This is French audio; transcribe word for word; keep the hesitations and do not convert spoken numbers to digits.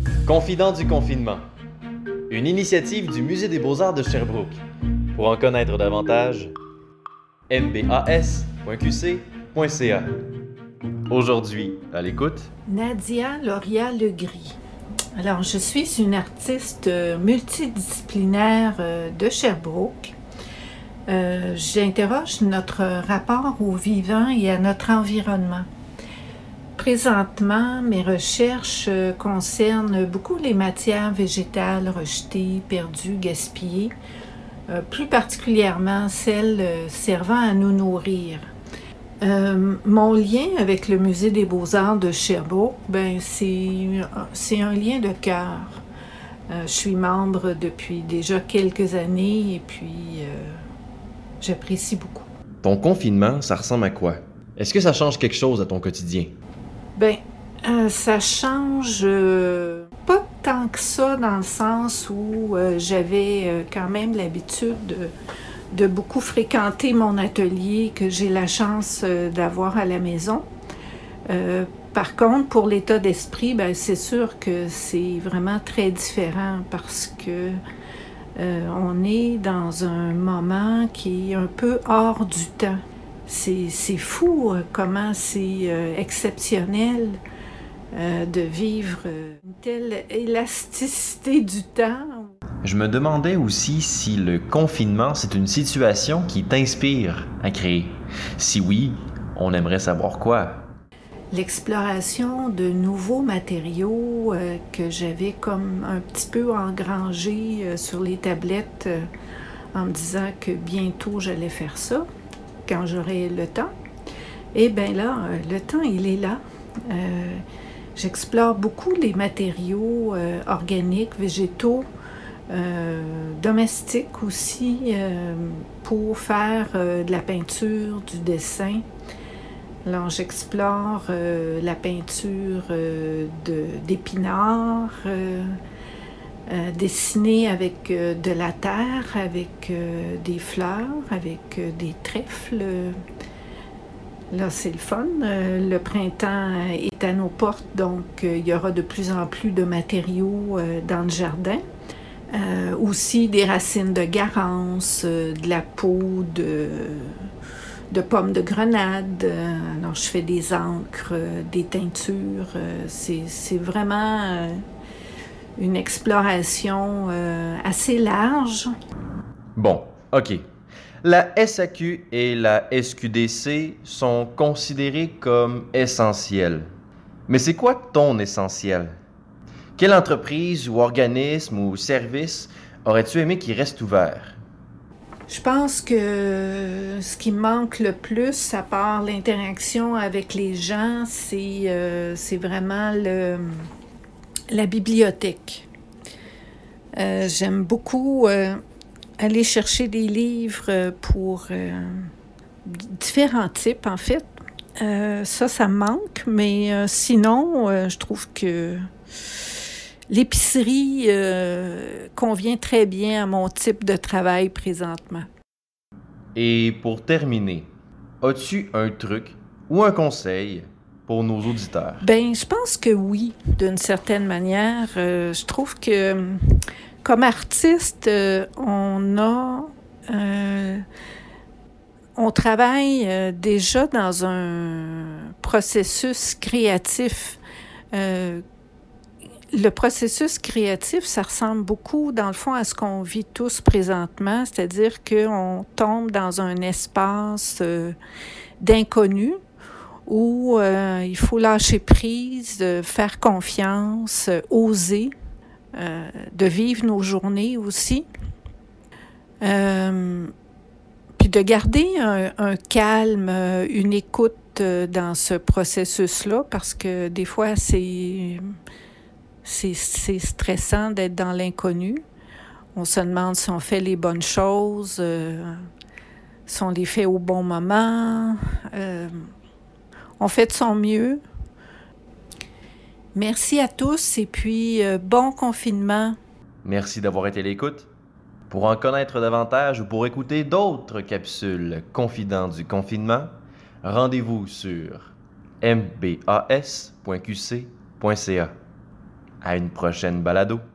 Confident du confinement, une initiative du Musée des Beaux-Arts de Sherbrooke. Pour en connaître davantage, m b a s point q c point c a. Aujourd'hui, à l'écoute, Nadia Lauria-Legris. Alors, je suis une artiste multidisciplinaire de Sherbrooke. Euh, j'interroge notre rapport au vivant et à notre environnement. Présentement, mes recherches concernent beaucoup les matières végétales rejetées, perdues, gaspillées, euh, plus particulièrement celles servant à nous nourrir. Euh, mon lien avec le Musée des Beaux-Arts de Sherbrooke, ben, c'est, c'est un lien de cœur. Euh, je suis membre depuis déjà quelques années et puis euh, j'apprécie beaucoup. ton confinement, ça ressemble à quoi? Est-ce que ça change quelque chose à ton quotidien? Ben, euh, ça change euh, pas tant que ça dans le sens où euh, j'avais euh, quand même l'habitude de, de beaucoup fréquenter mon atelier que j'ai la chance euh, d'avoir à la maison. Euh, par contre, pour l'état d'esprit, ben, c'est sûr que c'est vraiment très différent parce que euh, on est dans un moment qui est un peu hors du temps. C'est, c'est fou euh, comment c'est euh, exceptionnel euh, de vivre euh, une telle élasticité du temps. Je me demandais aussi si le confinement, c'est une situation qui t'inspire à créer. Si oui, on aimerait savoir quoi. L'exploration de nouveaux matériaux euh, que j'avais comme un petit peu engrangé euh, sur les tablettes euh, en me disant que bientôt j'allais faire ça, quand j'aurai le temps. Et bien là, euh, le temps, il est là. Euh, j'explore beaucoup les matériaux euh, organiques, végétaux, euh, domestiques aussi, euh, pour faire euh, de la peinture, du dessin. Alors, j'explore euh, la peinture euh, de, d'épinards, euh, euh, dessinée avec euh, de la terre, avec euh, des fleurs, avec euh, des trèfles. Là, c'est le fun. Euh, le printemps est à nos portes, donc euh, il y aura de plus en plus de matériaux euh, dans le jardin. Euh, aussi des racines de garance, euh, de la peau de... de pommes de grenade. Alors, je fais des encres, des teintures. C'est, c'est vraiment une exploration assez large. Bon, OK. La S A Q et la S Q D C sont considérées comme essentielles. Mais c'est quoi ton essentiel? Quelle entreprise ou organisme ou service aurais-tu aimé qu'il reste ouvert? Je pense que ce qui me manque le plus, à part l'interaction avec les gens, c'est, euh, c'est vraiment le, la bibliothèque. Euh, j'aime beaucoup euh, aller chercher des livres pour euh, différents types, en fait. Euh, ça, ça me manque, mais euh, sinon, euh, je trouve que l'épicerie euh, convient très bien à mon type de travail présentement. Et pour terminer, as-tu un truc ou un conseil pour nos auditeurs? Ben, je pense que oui, d'une certaine manière. Euh, je trouve que comme artiste, euh, on a... Euh, on travaille euh, déjà dans un processus créatif. Euh, Le processus créatif, ça ressemble beaucoup, dans le fond, à ce qu'on vit tous présentement, c'est-à-dire qu'on tombe dans un espace euh, d'inconnu où euh, il faut lâcher prise, euh, faire confiance, euh, oser, euh, de vivre nos journées aussi. Euh, puis de garder un, un calme, une écoute euh, dans ce processus-là, parce que des fois, c'est... C'est, c'est stressant d'être dans l'inconnu. On se demande si on fait les bonnes choses, euh, si on les fait au bon moment. Euh, on fait de son mieux. Merci à tous et puis euh, bon confinement. Merci d'avoir été à l'écoute. Pour en connaître davantage ou pour écouter d'autres capsules Confident du confinement, rendez-vous sur m b a s point q c point c a. À une prochaine balado.